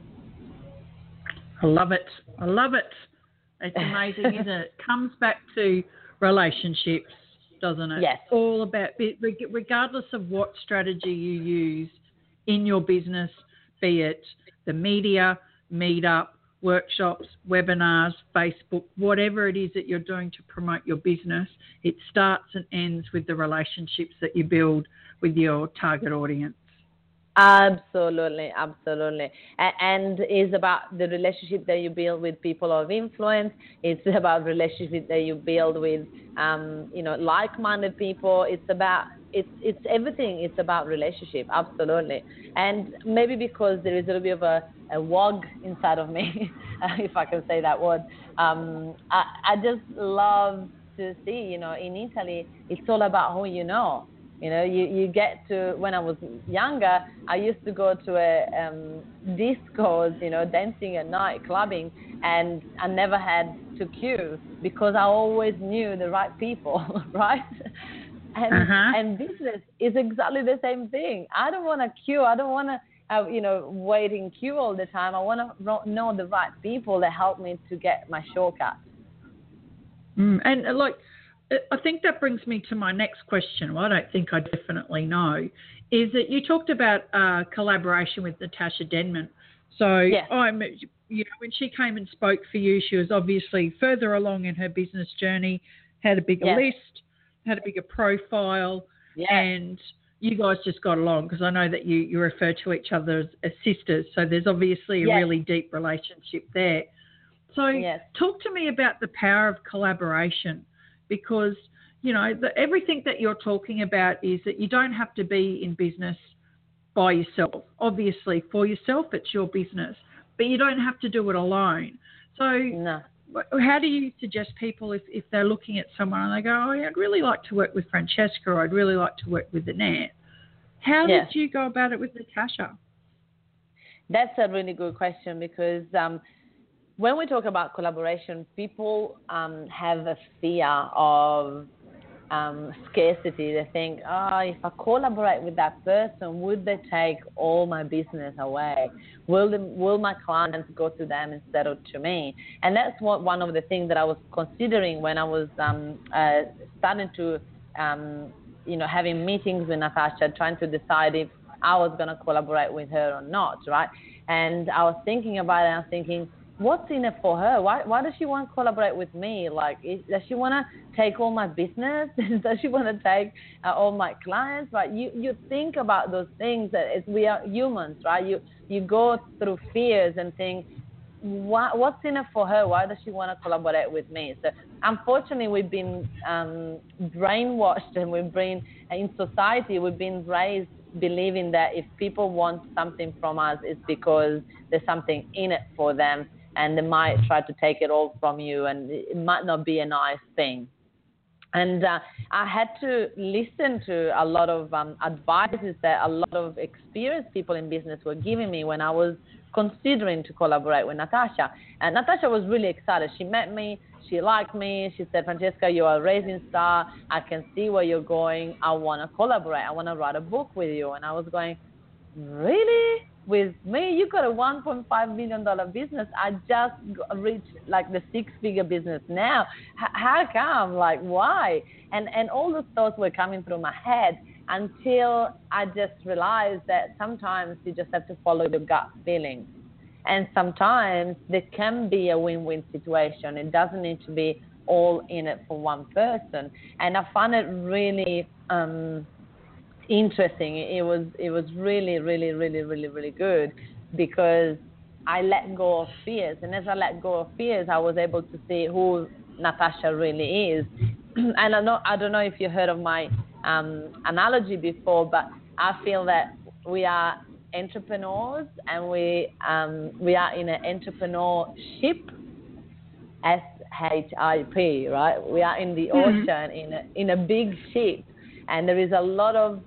I love it. I love it. It's amazing, isn't it? It comes back to relationships, doesn't it? Yes. It's all about, regardless of what strategy you use in your business, be it the media, meetup, workshops, webinars, Facebook, whatever it is that you're doing to promote your business, it starts and ends with the relationships that you build with your target audience. Absolutely. And it's about the relationship that you build with people of influence. It's about relationship that you build with, like-minded people. It's everything. It's about relationship. Absolutely. And maybe because there is a little bit of a wog inside of me, if I can say that word, I just love to see, in Italy, it's all about who you know. You get to, when I was younger, I used to go to discos, dancing at night, clubbing, and I never had to queue because I always knew the right people, right? And business is exactly the same thing. I don't want to queue. I don't want to, wait in queue all the time. I want to know the right people that help me to get my shortcut. I think that brings me to my next question. Well, I don't think I definitely know, is that you talked about collaboration with Natasha Denman. So yes. When she came and spoke for you, she was obviously further along in her business journey, had a bigger yes. list, had a bigger profile, yes. and you guys just got along because I know that you refer to each other as sisters. So there's obviously a yes. really deep relationship there. So yes. talk to me about the power of collaboration. Because, everything that you're talking about is that you don't have to be in business by yourself. Obviously, for yourself, it's your business, but you don't have to do it alone. So no. How do you suggest people, if they're looking at someone and they go, oh, yeah, I'd really like to work with Francesca, or I'd really like to work with Annette. How yes. did you go about it with Natasha? That's a really good question because when we talk about collaboration, people have a fear of scarcity. They think, if I collaborate with that person, would they take all my business away? Will my clients go to them instead of to me? And that's one of the things that I was considering when I was starting to, having meetings with Natasha, trying to decide if I was going to collaborate with her or not, right? And I was thinking about it, and I was thinking, what's in it for her? Why does she want to collaborate with me? Does she want to take all my business? Does she want to take all my clients? Right? You think about those things. We are humans, right? You go through fears and think, what's in it for her? Why does she want to collaborate with me? So unfortunately, we've been brainwashed, and in society, we've been raised believing that if people want something from us, it's because there's something in it for them. And they might try to take it all from you, and it might not be a nice thing. And I had to listen to a lot of advices that a lot of experienced people in business were giving me when I was considering to collaborate with Natasha. And Natasha was really excited. She met me. She liked me. She said, Francesca, you are a rising star. I can see where you're going. I want to collaborate. I want to write a book with you. And I was going, really? with me, you got a $1.5 million business. I just reached like the 6-figure business now. How come? Like, why? And all those thoughts were coming through my head until I just realized that sometimes you just have to follow your gut feeling. And sometimes there can be a win-win situation. It doesn't need to be all in it for one person. And I found it really interesting. It was really, really, really, really, really good because I let go of fears. And as I let go of fears, I was able to see who Natasha really is. And I don't know if you heard of my analogy before, but I feel that we are entrepreneurs and we are in an entrepreneurship, SHIP, right? We are in the ocean in a big ship, and there is a lot of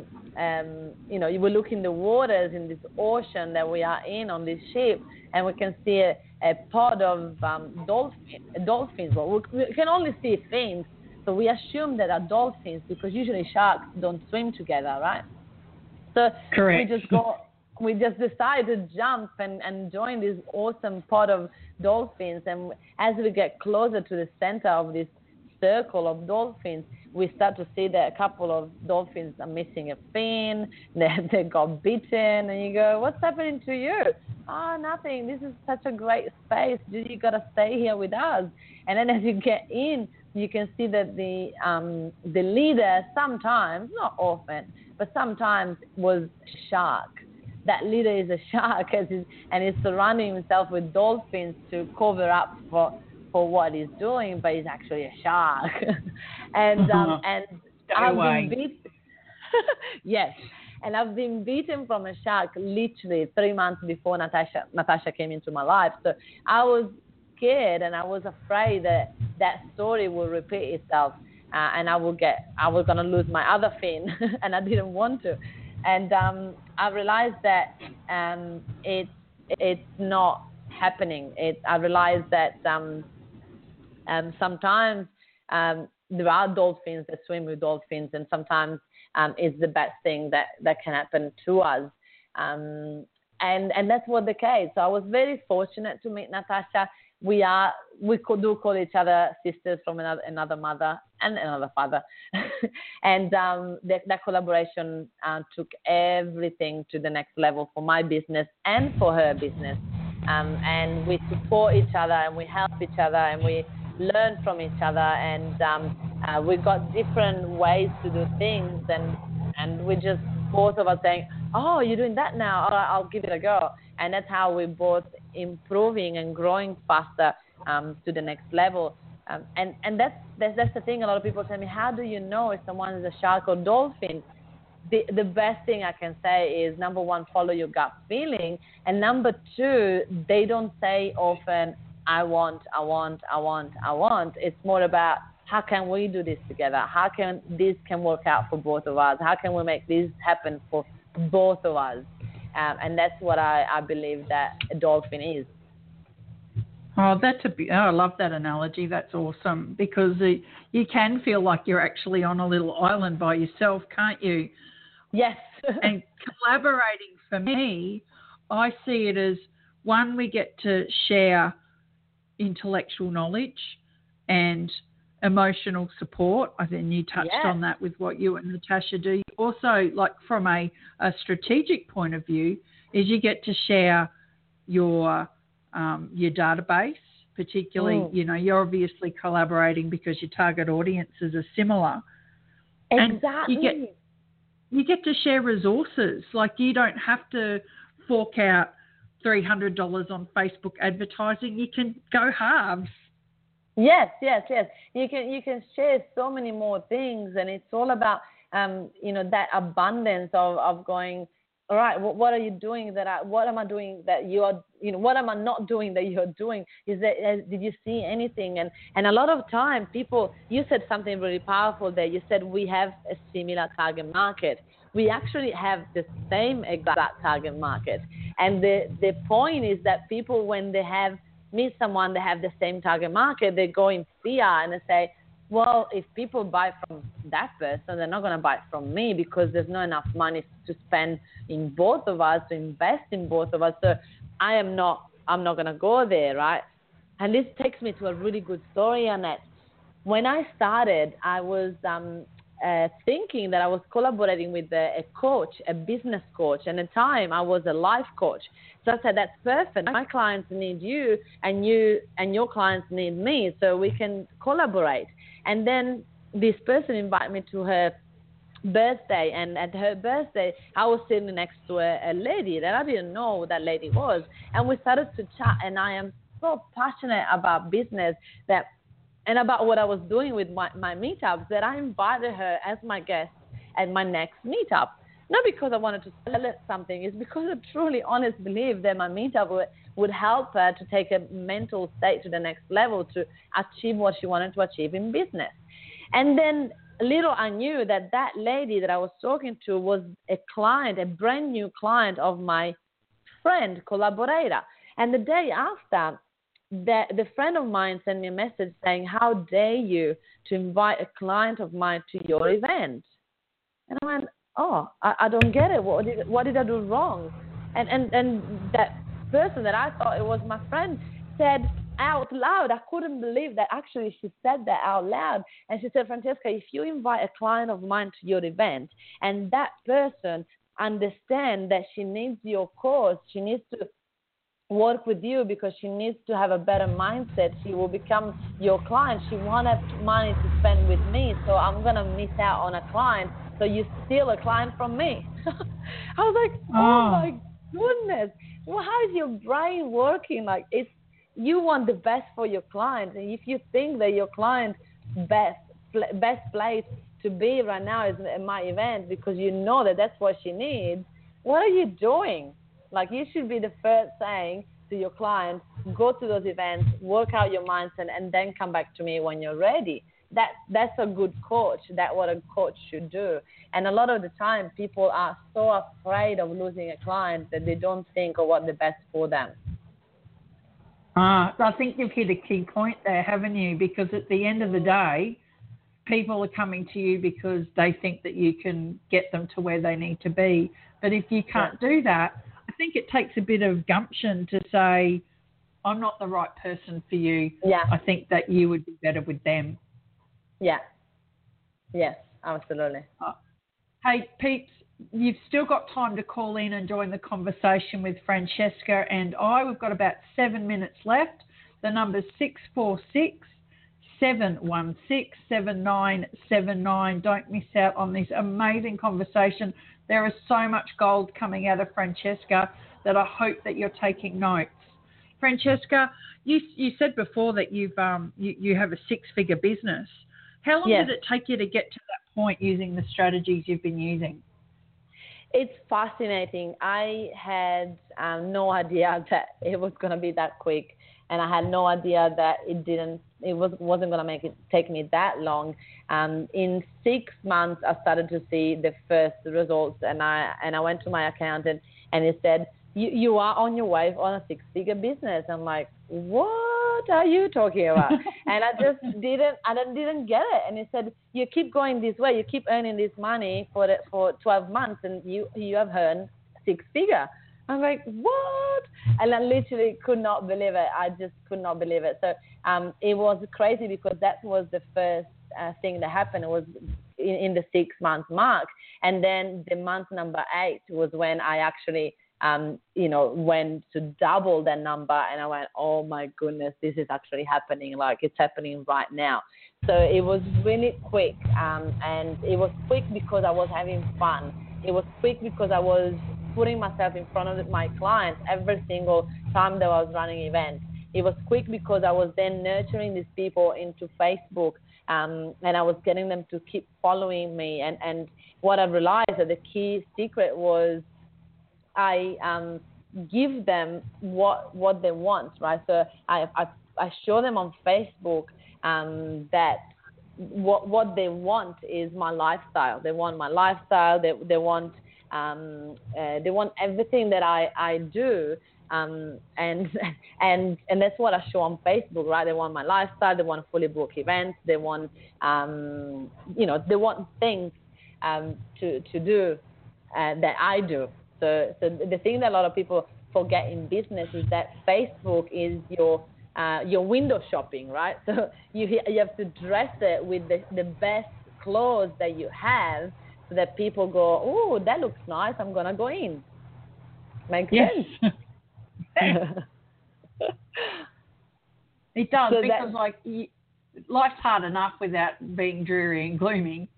you will look in the waters in this ocean that we are in on this ship, and we can see a pod of dolphins. Well, we can only see fins, so we assume that are dolphins because usually sharks don't swim together, right? So correct. We just decided to jump and join this awesome pod of dolphins. And as we get closer to the center of this circle of dolphins, we start to see that a couple of dolphins are missing a fin. They got bitten. And you go, what's happening to you? Oh, nothing. This is such a great space. You got to stay here with us. And then as you get in, you can see that the leader sometimes, not often, but sometimes was shark. That leader is a shark and is surrounding himself with dolphins to cover up for what he's doing, but he's actually a shark. and I've been beaten. Yes. And I've been beaten from a shark literally 3 months before Natasha came into my life. So I was scared and I was afraid that story will repeat itself and I was going to lose my other fin and I didn't want to. And I realized that it's not happening. I realized that sometimes there are dolphins that swim with dolphins, and sometimes it's the best thing that can happen to us. And that's what the case. So I was very fortunate to meet Natasha. We do call each other sisters from another mother and another father. And that collaboration took everything to the next level for my business and for her business. And we support each other and we help each other and we learn from each other. And we've got different ways to do things. And we just both of us saying, oh, you're doing that now. All right, I'll give it a go. And that's how we're both improving and growing faster to the next level. And that's the thing. A lot of people tell me, how do you know if someone is a shark or dolphin? The best thing I can say is, number one, follow your gut feeling. And number two, they don't say often, I want. It's more about, how can we do this together? How can this work out for both of us? How can we make this happen for both of us? And that's what I believe that a dolphin is. Oh, I love that analogy. That's awesome, because you can feel like you're actually on a little island by yourself, can't you? Yes. And collaborating, for me, I see it as, one, we get to share intellectual knowledge and emotional support. I think you touched on that with what you and Natasha do. Also, like from a strategic point of view, is you get to share your database, particularly, you're obviously collaborating because your target audiences are similar. Exactly. And you get to share resources. Like, you don't have to fork out $300 on Facebook advertising. You can go halves. Yes. You can share so many more things, and it's all about that abundance of going, all right, what are you doing what am I doing that you are, what am I not doing that you're doing? Did you see anything? And a lot of time you said something really powerful there. You said we have a similar target market. We actually have the same exact target market. And the point is that people, when they meet someone that have the same target market, they go in fear and they say, well, if people buy from that person, they're not going to buy from me because there's not enough money to spend in both of us, to invest in both of us. So I'm not going to go there, right? And this takes me to a really good story, Annette. When I started, I was thinking that I was collaborating with a coach, a business coach. And at the time, I was a life coach. So I said, that's perfect. My clients need you and your clients need me, so we can collaborate. And then this person invited me to her birthday, and at her birthday, I was sitting next to a lady that I didn't know who that lady was. And we started to chat, and I am so passionate about business and about what I was doing with my meetups that I invited her as my guest at my next meetup. Not because I wanted to sell her something, it's because I truly, honestly believe that my meetup would help her to take a mental state to the next level to achieve what she wanted to achieve in business. And then little I knew that lady that I was talking to was a client, a brand new client of my friend, collaborator. And the day after, the friend of mine sent me a message saying, how dare you to invite a client of mine to your event? And I went, oh, I don't get it. What did I do wrong? And that person that I thought it was my friend said out loud, I couldn't believe that actually she said that out loud. And she said, Francesca, if you invite a client of mine to your event and that person understands that she needs your course, she needs to work with you because she needs to have a better mindset, she will become your client. She won't have money to spend with me, so I'm going to miss out on a client. So you steal a client from me. I was like, oh my goodness. Well, how is your brain working? Like, you want the best for your client. And if you think that your client's best place to be right now is at my event because you know that that's what she needs, what are you doing? Like, you should be the first saying to your client, go to those events, work out your mindset, and then come back to me when you're ready. That's a good coach. That's what a coach should do. And a lot of the time, people are so afraid of losing a client that they don't think of what's the best for them. I think you've hit a key point there, haven't you? Because at the end of the day, people are coming to you because they think that you can get them to where they need to be. But if you can't do that, I think it takes a bit of gumption to say, I'm not the right person for you. Yeah. I think that you would be better with them. Yeah. Yes, absolutely. Hey, peeps, you've still got time to call in and join the conversation with Francesca and I. We've got about 7 minutes left. The number's 646-716-7979. Don't miss out on this amazing conversation. There is so much gold coming out of Francesca that I hope that you're taking notes. Francesca, you said before that you have a 6-figure business. How long did it take you to get to that point using the strategies you've been using? It's fascinating. I had no idea that it was going to be that quick, and I had no idea that it wasn't going to take me that long. In 6 months, I started to see the first results, and I went to my accountant, and he said, you are on your way on a 6-figure business. I'm like, what are you talking about? And I didn't get it. And he said, you keep going this way, you keep earning this money for 12 months, and you have earned 6-figure. I'm like, what? And I literally could not believe it. I just could not believe it. So it was crazy because that was the first thing that happened. It was in the 6-month mark. And then the month number 8 was when I actually went to double that number, and I went, oh my goodness, this is actually happening. Like, it's happening right now. So it was really quick, and it was quick because I was having fun. It was quick because I was putting myself in front of my clients every single time that I was running events. It was quick because I was then nurturing these people into Facebook, and I was getting them to keep following me. And what I realized that the key secret was I give them what they want, right? So I show them on Facebook that what they want is my lifestyle. They want my lifestyle. They want everything that I do and that's what I show on Facebook, right? They want my lifestyle, they want fully booked events, they want they want things to do that I do. So the thing that a lot of people forget in business is that Facebook is your window shopping, right? So you have to dress it with the best clothes that you have, so that people go, oh, that looks nice, I'm gonna go in. Makes sense. It does, So because life's hard enough without being dreary and gloomy.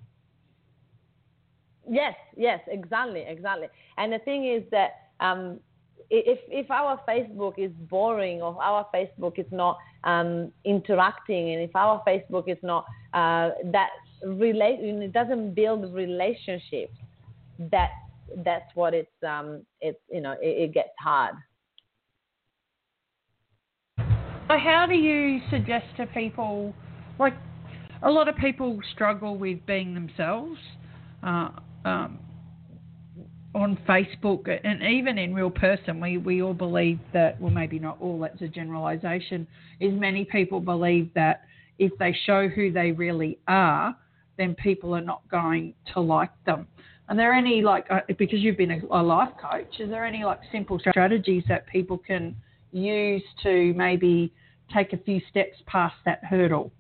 Yes, exactly. And the thing is that if our Facebook is boring, or if our Facebook is not interacting, and if our Facebook is not it doesn't build relationships, that's what it gets hard. So how do you suggest to people, like a lot of people struggle with being themselves on Facebook, and even in real person, we all believe that, well, maybe not all, that's a generalization, is many people believe that if they show who they really are, then people are not going to like them. Are there any, because you've been a life coach, is there any simple strategies that people can use to maybe take a few steps past that hurdle?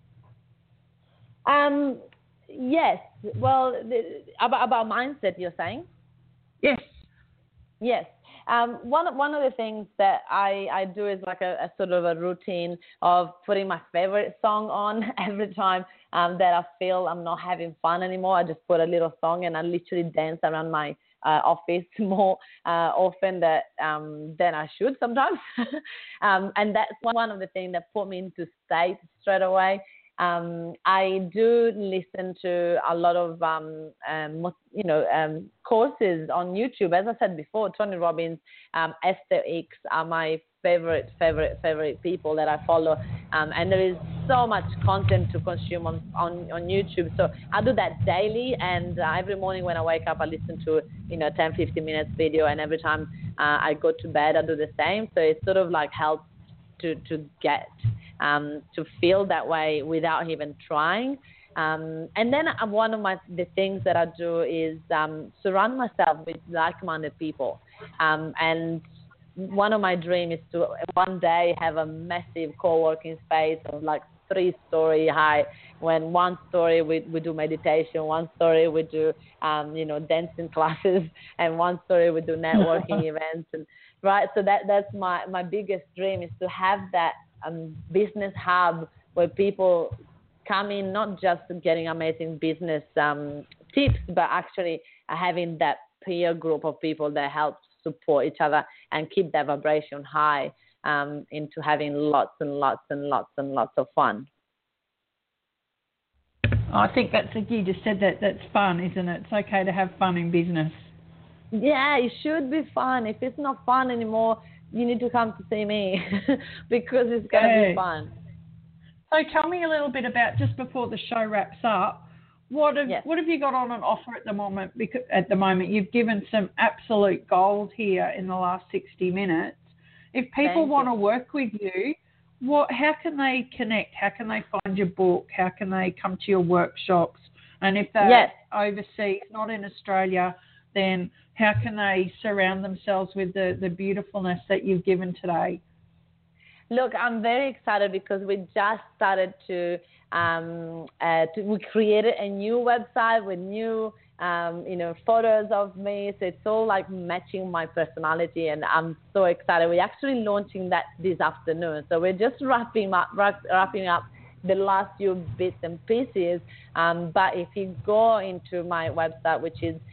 Yes. Well, about mindset, you're saying? Yes. Yes. One of the things that I do is a sort of a routine of putting my favorite song on every time that I feel I'm not having fun anymore. I just put a little song and I literally dance around my office more often than I should sometimes. And that's one of the things that put me into state straight away. I do listen to a lot of, courses on YouTube. As I said before, Tony Robbins, Esther Hicks are my favorite people that I follow. And there is so much content to consume on YouTube. So I do that daily. And every morning when I wake up, I listen to, 10, 15 minutes video. And every time I go to bed, I do the same. So it sort of helps to get to feel that way without even trying. And then one of the things that I do is surround myself with like-minded people. And one of my dreams is to one day have a massive co-working space of 3-story high, when one story we do meditation, one story we do dancing classes, and one story we do networking events. And right, so that's my biggest dream, is to have that business hub where people come in not just getting amazing business tips, but actually having that peer group of people that help support each other and keep that vibration high into having lots and lots and lots and lots of fun. I think you just said that's fun, isn't it? It's okay to have fun in business. Yeah, it should be fun. If it's not fun anymore, you need to come to see me because it's going to be fun. So tell me a little bit about, just before the show wraps up, what have you got on an offer at the moment? Because at the moment you've given some absolute gold here in the last 60 minutes. If people want to work with you, how can they connect? How can they find your book? How can they come to your workshops? And if they're overseas, not in Australia, then how can they surround themselves with the beautifulness that you've given today? Look, I'm very excited because we just started we created a new website with new, photos of me. So it's all matching my personality, and I'm so excited. We're actually launching that this afternoon. So we're just wrapping up the last few bits and pieces. But if you go into my website, which is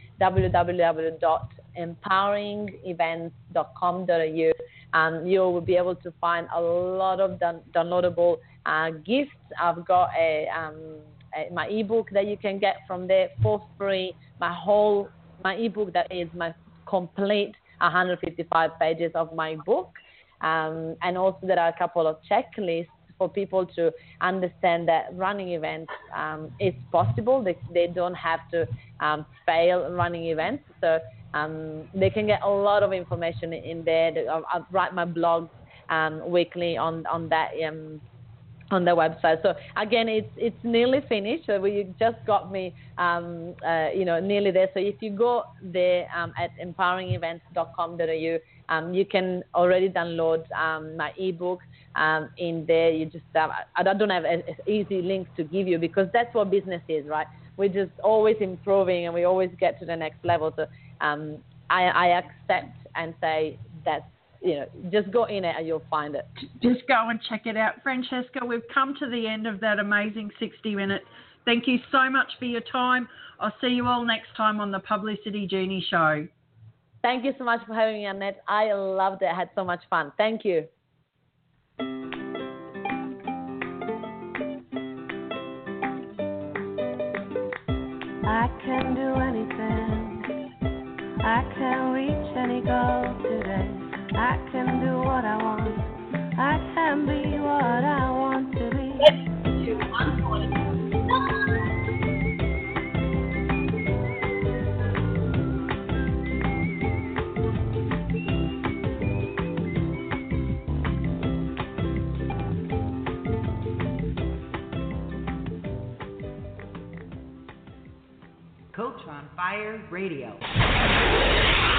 www.empoweringevents.com.au, you will be able to find a lot of downloadable gifts. I've got my ebook that you can get from there for free. My ebook that is my complete 155 pages of my book, and also there are a couple of checklists for people to understand that running events is possible. They don't have to fail running events. So they can get a lot of information in there. I write my blogs weekly on that on the website. So again, it's nearly finished. So we just got me, nearly there. So if you go there at empoweringevents.com.au, you can already download my ebook. In there, you just I don't have an easy link to give you because that's what business is, right? We're just always improving and we always get to the next level. So I accept and say that's, just go in it and you'll find it. Just go and check it out. Francesca, we've come to the end of that amazing 60 minutes. Thank you so much for your time. I'll see you all next time on the Publicity Genie Show. Thank you so much for having me, Annette. I loved it. I had so much fun. Thank you. I can do anything. I can reach any goal today. I can do what I want. I can be what I want to be. Coach on Fire Radio.